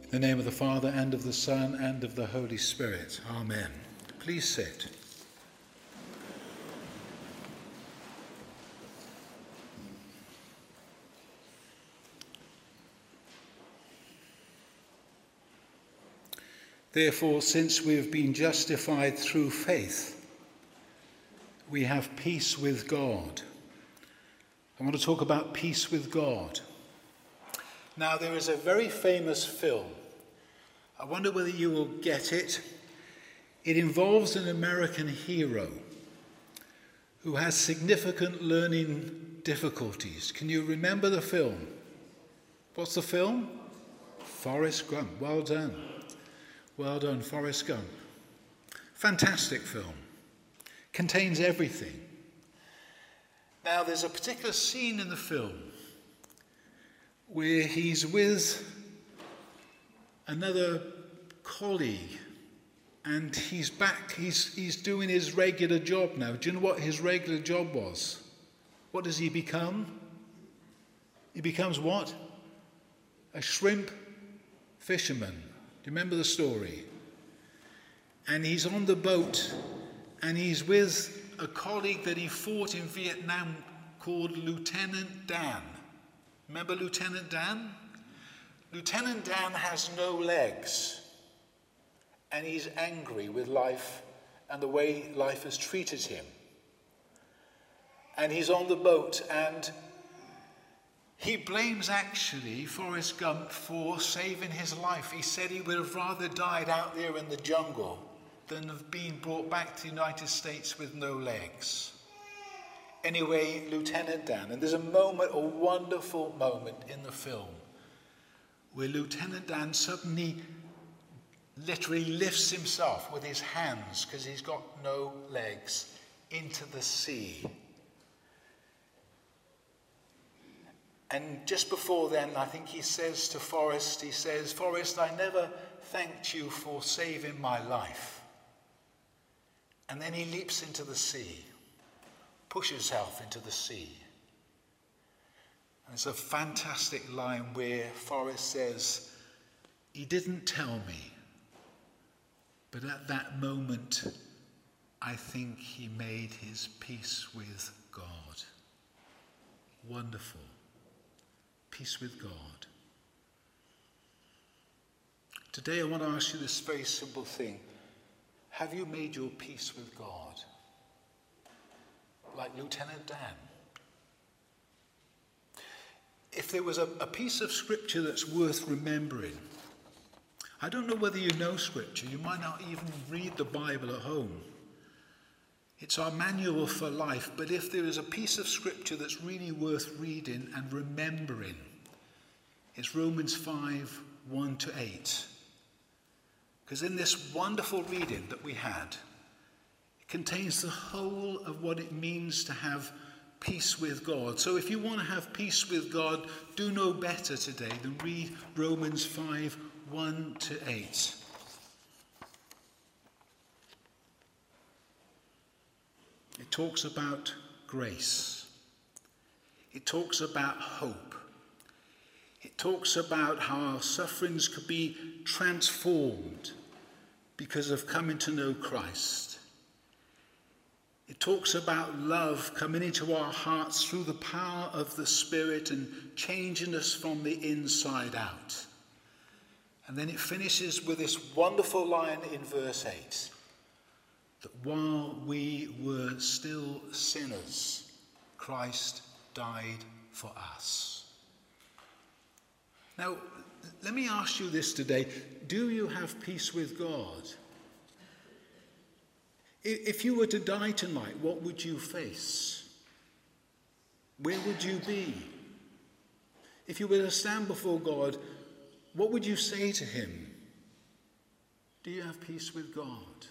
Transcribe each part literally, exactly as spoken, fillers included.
In the name of the Father, and of the Son, and of the Holy Spirit. Amen. Please sit. Therefore, since we have been justified through faith, we have peace with God. I want to talk about peace with God. Now, there is a very famous film. I wonder whether you will get it. It involves an American hero who has significant learning difficulties. Can you remember the film? What's the film? Forrest Gump. Well done. Well done, Forrest Gump. Fantastic film. Contains everything. Now, there's a particular scene in the film where he's with another colleague and he's back, he's, he's doing his regular job now. Do you know what his regular job was? What does he become? He becomes what? A shrimp fisherman. Do you remember the story? And he's on the boat and he's with a colleague that he fought in Vietnam called Lieutenant Dan. Remember Lieutenant Dan? Lieutenant Dan has no legs, and he's angry with life and the way life has treated him. And he's on the boat, and he blames actually Forrest Gump for saving his life. He said he would have rather died out there in the jungle than have been brought back to the United States with no legs. Anyway, Lieutenant Dan, and there's a moment, a wonderful moment in the film, where Lieutenant Dan suddenly literally lifts himself with his hands, because he's got no legs, into the sea. And just before then, I think he says to Forrest, he says, "Forrest, I never thanked you for saving my life." And then he leaps into the sea, pushes himself into the sea. And it's a fantastic line where Forrest says, "He didn't tell me, but at that moment, I think he made his peace with God." Wonderful. Peace with God. Today I want to ask you this very simple thing. Have you made your peace with God? Like Lieutenant Dan. If there was a, a piece of scripture that's worth remembering, I don't know whether you know scripture, you might not even read the Bible at home. It's our manual for life, but if there is a piece of scripture that's really worth reading and remembering, it's Romans five, one to eight. Because in this wonderful reading that we had, it contains the whole of what it means to have peace with God. So if you want to have peace with God, do no better today than read Romans five, one to eight. It talks about grace. It talks about hope. It talks about how our sufferings could be transformed because of coming to know Christ. It talks about love coming into our hearts through the power of the Spirit and changing us from the inside out. And then it finishes with this wonderful line in verse eight, that while we were still sinners, Christ died for us. Now, let me ask you this today. Do you have peace with God? If you were to die tonight, what would you face? Where would you be? If you were to stand before God, what would you say to him? Do you have peace with God?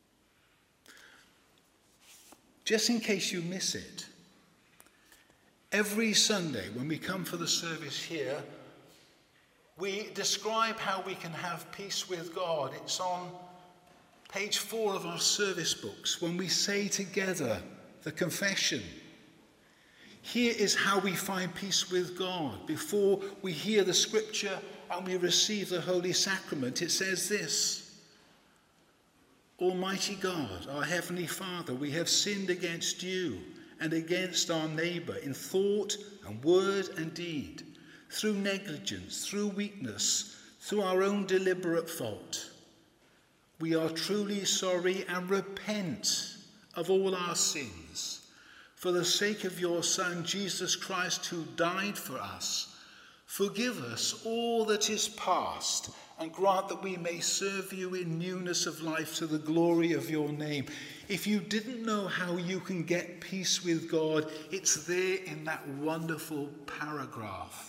Just in case you miss it, every Sunday when we come for the service here, we describe how we can have peace with God. It's on page four of our service books when we say together the confession. Here is how we find peace with God. Before we hear the scripture and we receive the Holy Sacrament, it says this: Almighty God, our Heavenly Father, we have sinned against you and against our neighbour in thought and word and deed, through negligence, through weakness, through our own deliberate fault. We are truly sorry and repent of all our sins. For the sake of your Son, Jesus Christ, who died for us, forgive us all that is past, and grant that we may serve you in newness of life to the glory of your name. If you didn't know how you can get peace with God, it's there in that wonderful paragraph.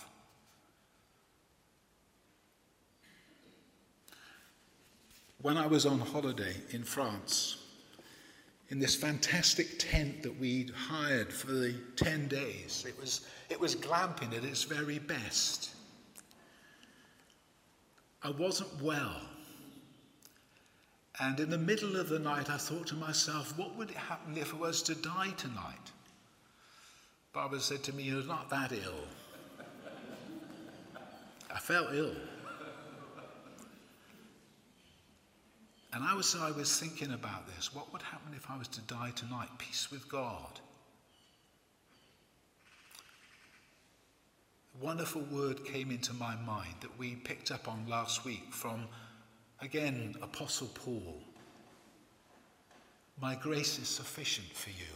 When I was on holiday in France, in this fantastic tent that we'd hired for the ten days, it was, it was glamping at its very best. I wasn't well. And in the middle of the night, I thought to myself, what would happen if I was to die tonight? Barbara said to me, you're not that ill. I felt ill. And I was, I was thinking about this. What would happen if I was to die tonight? Peace with God. A wonderful word came into my mind that we picked up on last week from, again, Apostle Paul. My grace is sufficient for you.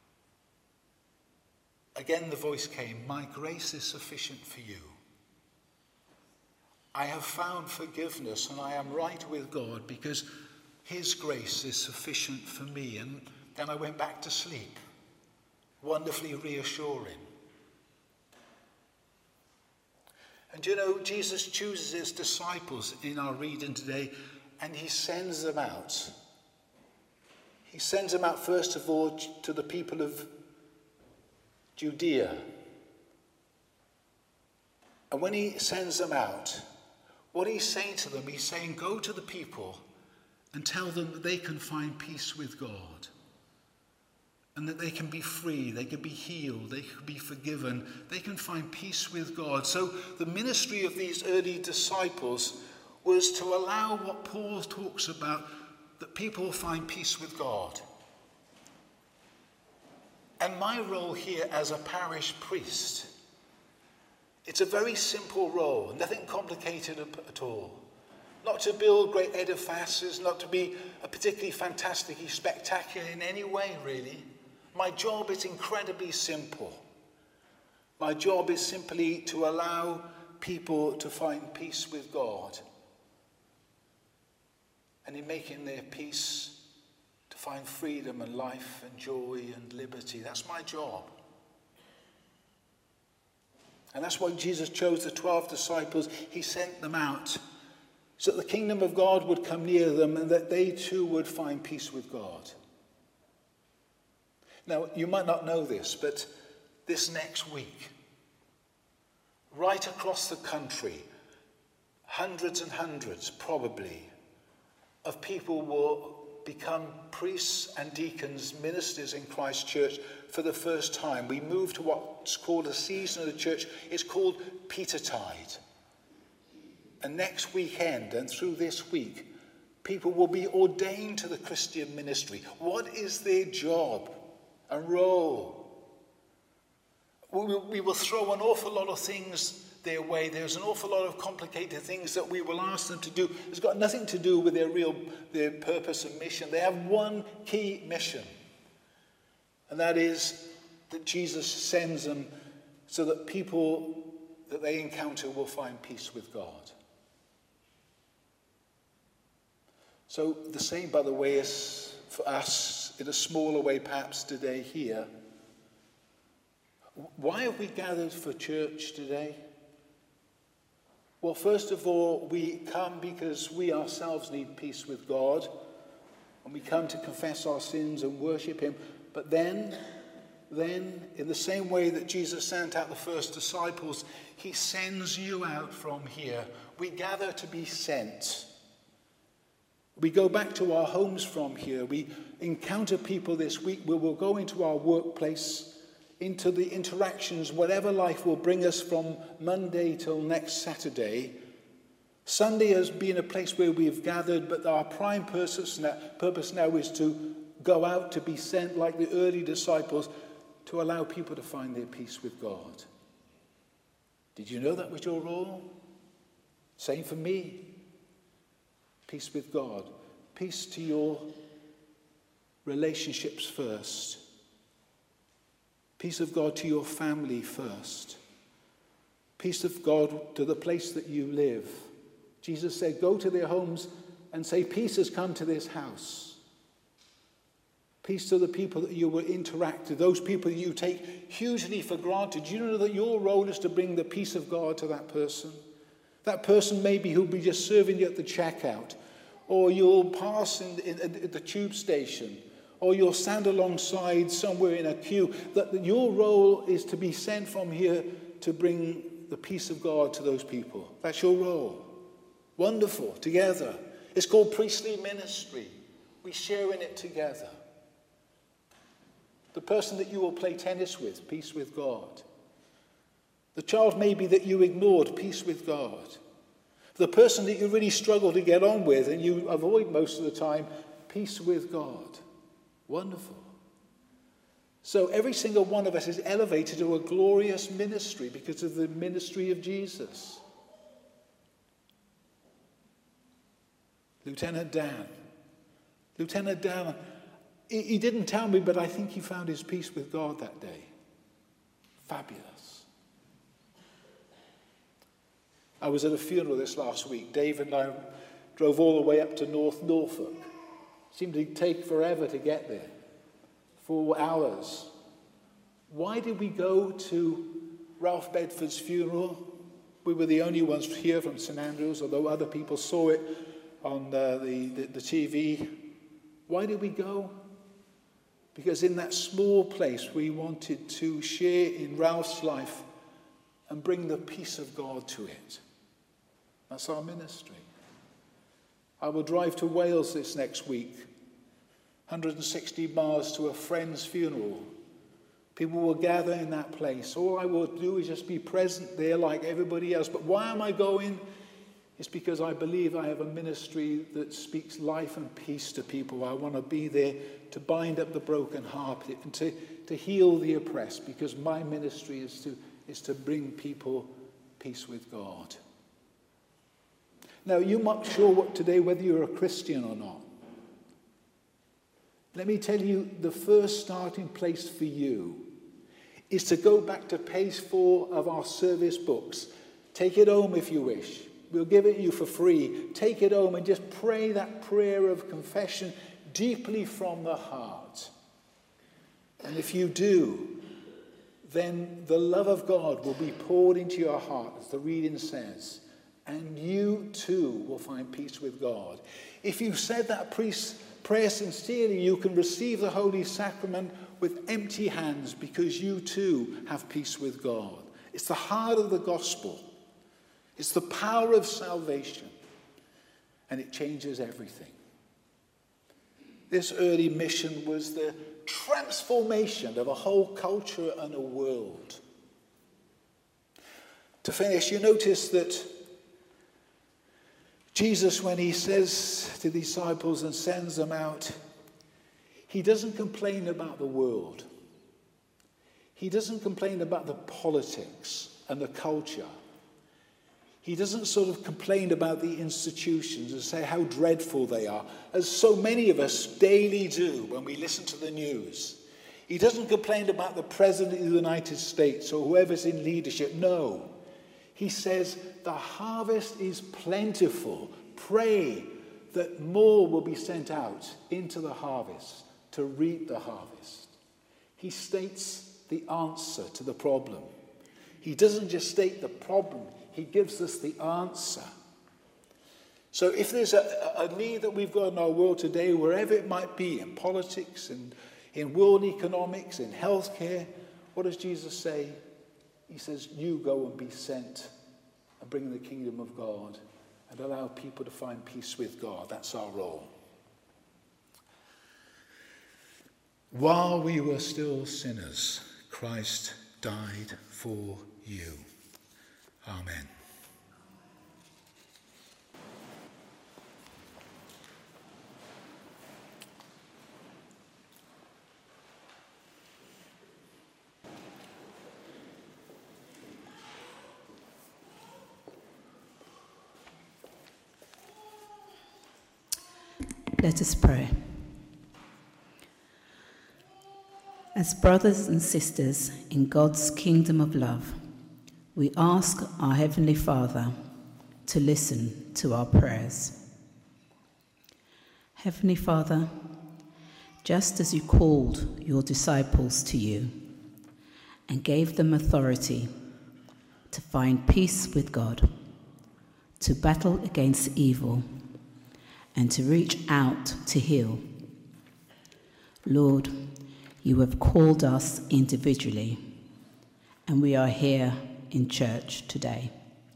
Again, the voice came, my grace is sufficient for you. I have found forgiveness and I am right with God because his grace is sufficient for me. And then I went back to sleep, wonderfully reassuring. And you know, Jesus chooses his disciples in our reading today, and he sends them out. He sends them out first of all to the people of Judea. And when he sends them out, what he's saying to them, he's saying, go to the people and tell them that they can find peace with God. And that they can be free, they can be healed, they can be forgiven, they can find peace with God. So the ministry of these early disciples was to allow what Paul talks about, that people find peace with God. And my role here as a parish priest, it's a very simple role, nothing complicated at all. Not to build great edifices, not to be a particularly fantastically spectacular in any way, really. My job is incredibly simple. My job is simply to allow people to find peace with God. And in making their peace, to find freedom and life and joy and liberty. That's my job. And that's why Jesus chose the twelve disciples. He sent them out so that the kingdom of God would come near them and that they too would find peace with God. Now, you might not know this, but this next week, right across the country, hundreds and hundreds, probably, of people will become priests and deacons, ministers in Christ's church for the first time. We move to what's called a season of the church. It's called Petertide. And next weekend and through this week, people will be ordained to the Christian ministry. What is their job and role? We will throw an awful lot of things their way. There's an awful lot of complicated things that we will ask them to do. It's got nothing to do with their real their purpose and mission. They have one key mission, and that is that Jesus sends them so that people that they encounter will find peace with God. So the same, by the way, is for us in a smaller way perhaps today here. Why have we gathered for church today? Well, first of all, we come because we ourselves need peace with God, and we come to confess our sins and worship him. But then, then, in the same way that Jesus sent out the first disciples, he sends you out from here. We gather to be sent. We go back to our homes from here. We encounter people this week. We will go into our workplace, into the interactions, whatever life will bring us from Monday till next Saturday. Sunday has been a place where we've gathered, but our prime purpose now, purpose now is to go out, to be sent like the early disciples, to allow people to find their peace with God. Did you know that was your role? Same for me. Peace with God. Peace to your relationships first. Peace of God to your family first. Peace of God to the place that you live. Jesus said, go to their homes and say, peace has come to this house. Peace to the people that you will interact with, those people that you take hugely for granted. Do you know that your role is to bring the peace of God to that person? That person maybe who'll be just serving you at the checkout, or you'll pass in, in, at the tube station, or you'll stand alongside somewhere in a queue. That your role is to be sent from here to bring the peace of God to those people. That's your role. Wonderful. Together. It's called priestly ministry. We share in it together. The person that you will play tennis with, peace with God. The child maybe that you ignored, peace with God. The person that you really struggle to get on with and you avoid most of the time, peace with God. Wonderful. So every single one of us is elevated to a glorious ministry because of the ministry of Jesus. Lieutenant Dan. Lieutenant Dan, he, he didn't tell me, but I think he found his peace with God that day. Fabulous. I was at a funeral this last week. Dave and I drove all the way up to North Norfolk. It seemed to take forever to get there. Four hours. Why did we go to Ralph Bedford's funeral? We were the only ones here from St Andrews, although other people saw it on uh, the, the, the T V. Why did we go? Because in that small place we wanted to share in Ralph's life and bring the peace of God to it. That's our ministry. I will drive to Wales this next week. one hundred sixty miles to a friend's funeral. People will gather in that place. All I will do is just be present there like everybody else. But why am I going? It's because I believe I have a ministry that speaks life and peace to people. I want to be there to bind up the brokenhearted and to, to heal the oppressed, because my ministry is to, is to bring people peace with God. Now, you're not sure what today whether you're a Christian or not. Let me tell you, the first starting place for you is to go back to page four of our service books. Take it home if you wish. We'll give it you for free. Take it home and just pray that prayer of confession deeply from the heart. And if you do, then the love of God will be poured into your heart, as the reading says. And you too will find peace with God. If you've said that prayer sincerely, you can receive the Holy Sacrament with empty hands, because you too have peace with God. It's the heart of the gospel. It's the power of salvation. And it changes everything. This early mission was the transformation of a whole culture and a world. To finish, you notice that Jesus, when he says to the disciples and sends them out, he doesn't complain about the world. He doesn't complain about the politics and the culture. He doesn't sort of complain about the institutions and say how dreadful they are, as so many of us daily do when we listen to the news. He doesn't complain about the President of the United States or whoever's in leadership. No. He says, the harvest is plentiful. Pray that more will be sent out into the harvest to reap the harvest. He states the answer to the problem. He doesn't just state the problem, he gives us the answer. So if there's a, a need that we've got in our world today, wherever it might be, in politics, and in world economics, in healthcare, what does Jesus say? He says, you go and be sent and bring the kingdom of God and allow people to find peace with God. That's our role. While we were still sinners, Christ died for you. Amen. Let us pray. As brothers and sisters in God's kingdom of love, we ask our Heavenly Father to listen to our prayers. Heavenly Father, just as you called your disciples to you and gave them authority to find peace with God, to battle against evil, and to reach out to heal, Lord, you have called us individually, and we are here in church today.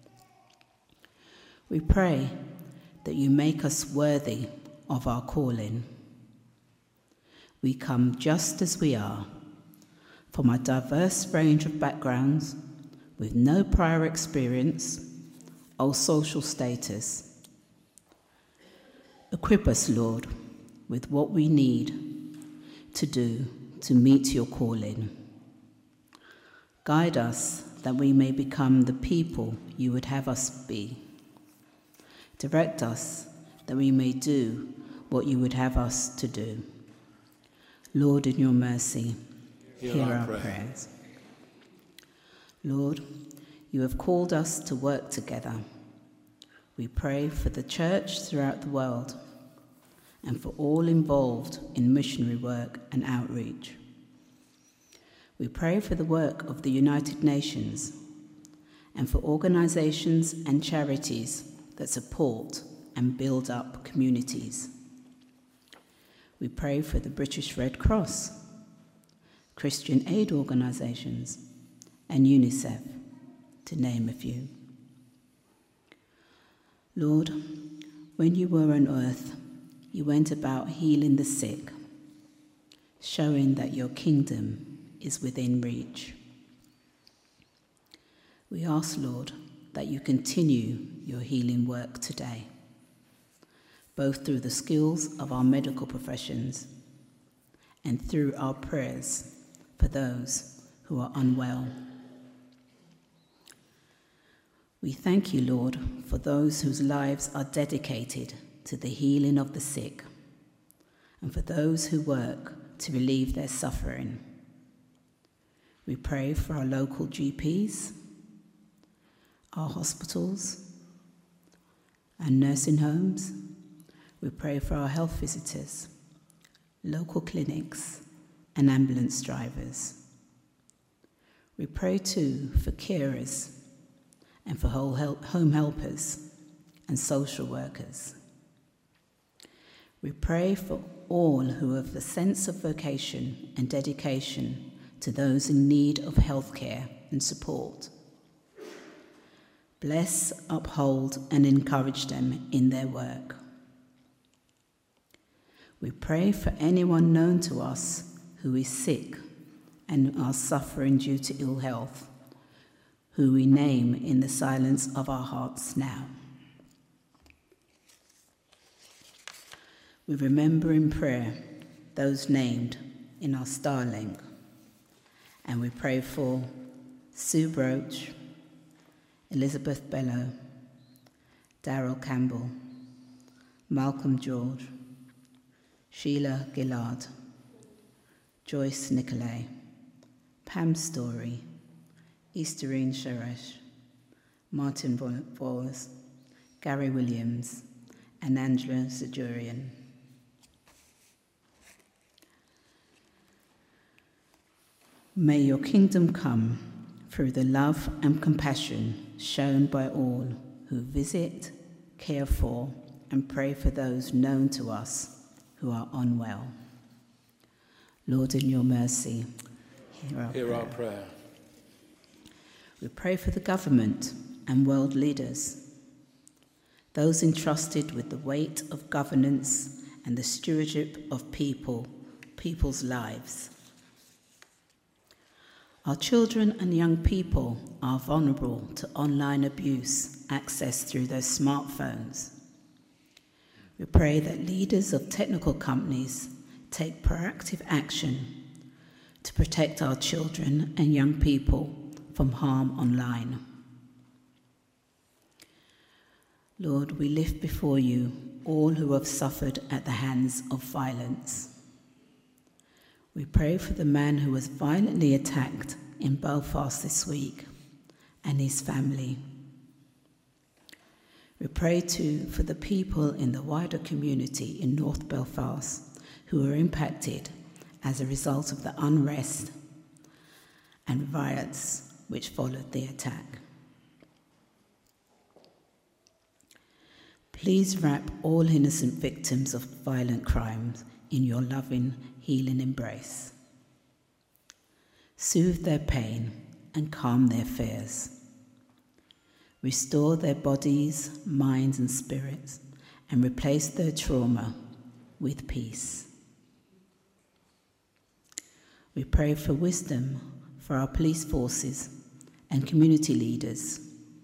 We pray that you make us worthy of our calling. We come just as we are, from a diverse range of backgrounds, with no prior experience or social status. Equip us, Lord, with what we need to do to meet your calling. Guide us that we may become the people you would have us be. Direct us that we may do what you would have us to do. Lord, in your mercy, hear, hear our, our prayer. prayers. Lord, you have called us to work together. We pray for the church throughout the world and for all involved in missionary work and outreach. We pray for the work of the United Nations and for organizations and charities that support and build up communities. We pray for the British Red Cross, Christian aid organizations, and UNICEF, to name a few. Lord, when you were on earth, you went about healing the sick, showing that your kingdom is within reach. We ask, Lord, that you continue your healing work today, both through the skills of our medical professions and through our prayers for those who are unwell. We thank you, Lord, for those whose lives are dedicated to the healing of the sick, and for those who work to relieve their suffering. We pray for our local G Ps, our hospitals, and nursing homes. We pray for our health visitors, local clinics, and ambulance drivers. We pray too for carers and for home helpers and social workers. We pray for all who have the sense of vocation and dedication to those in need of healthcare and support. Bless, uphold, and encourage them in their work. We pray for anyone known to us who is sick and are suffering due to ill health, who we name in the silence of our hearts now. We remember in prayer those named in our Starling, and we pray for Sue Broach, Elizabeth Bellow, Daryl Campbell, Malcolm George, Sheila Gillard, Joyce Nicolay, Pam Story, Easterine Sharesh, Martin Boyles, Gary Williams, and Angela Zajurian. May your kingdom come through the love and compassion shown by all who visit, care for, and pray for those known to us who are unwell. Lord, in your mercy, hear our, hear prayer. our prayer. We pray for the government and world leaders, those entrusted with the weight of governance and the stewardship of people, people's lives. Our children and young people are vulnerable to online abuse accessed through their smartphones. We pray that leaders of technical companies take proactive action to protect our children and young people from harm online. Lord, we lift before you all who have suffered at the hands of violence. We pray for the man who was violently attacked in Belfast this week and his family. We pray too for the people in the wider community in North Belfast who were impacted as a result of the unrest and riots which followed the attack. Please wrap all innocent victims of violent crimes in your loving, healing embrace. Soothe their pain and calm their fears. Restore their bodies, minds, and spirits, and replace their trauma with peace. We pray for wisdom for our police forces and community leaders.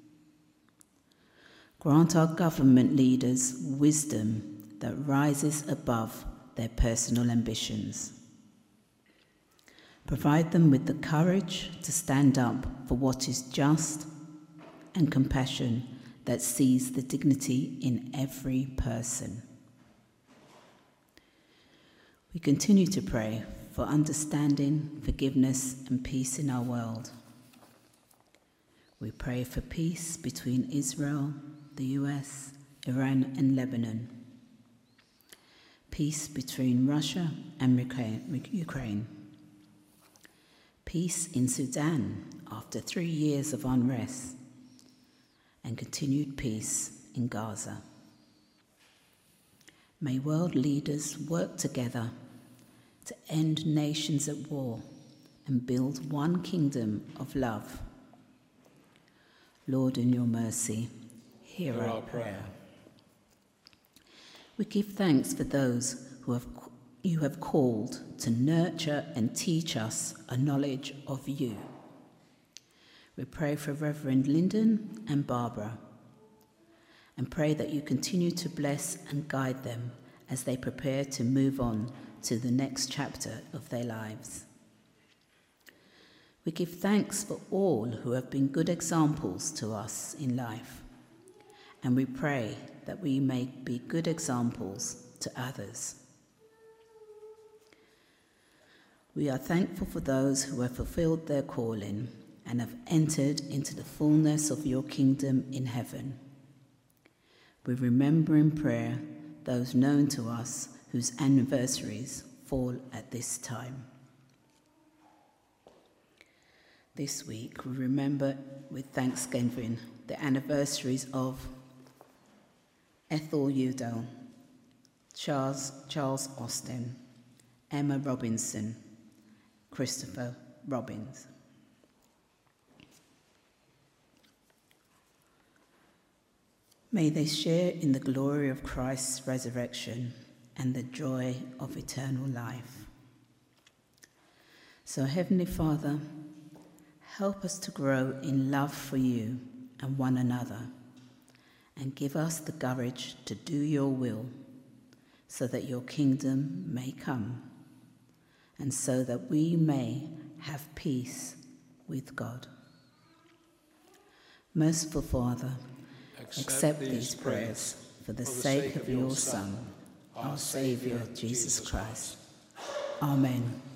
Grant our government leaders wisdom that rises above their personal ambitions. Provide them with the courage to stand up for what is just and compassion that sees the dignity in every person. We continue to pray for understanding, forgiveness, and peace in our world. We pray for peace between Israel, the U S, Iran, and Lebanon. Peace between Russia and Ukraine. Peace in Sudan after three years of unrest, and continued peace in Gaza. May world leaders work together to end nations at war and build one kingdom of love. Lord, in your mercy, hear, hear our, our prayer. prayer. We give thanks for those who have you have called to nurture and teach us a knowledge of you. We pray for Reverend Lyndon and Barbara, and pray that you continue to bless and guide them as they prepare to move on to the next chapter of their lives. We give thanks for all who have been good examples to us in life, and we pray that we may be good examples to others. We are thankful for those who have fulfilled their calling and have entered into the fullness of your kingdom in heaven. We remember in prayer those known to us whose anniversaries fall at this time. This week we remember with thanksgiving the anniversaries of Ethel Udall, Charles, Charles Austin, Emma Robinson, Christopher Robbins. May they share in the glory of Christ's resurrection and the joy of eternal life. So, Heavenly Father, help us to grow in love for you and one another, and give us the courage to do your will, so that your kingdom may come, and so that we may have peace with God. Merciful Father, accept, accept these prayers for the, for the sake, sake of your Son, our Saviour, Jesus Christ. Amen.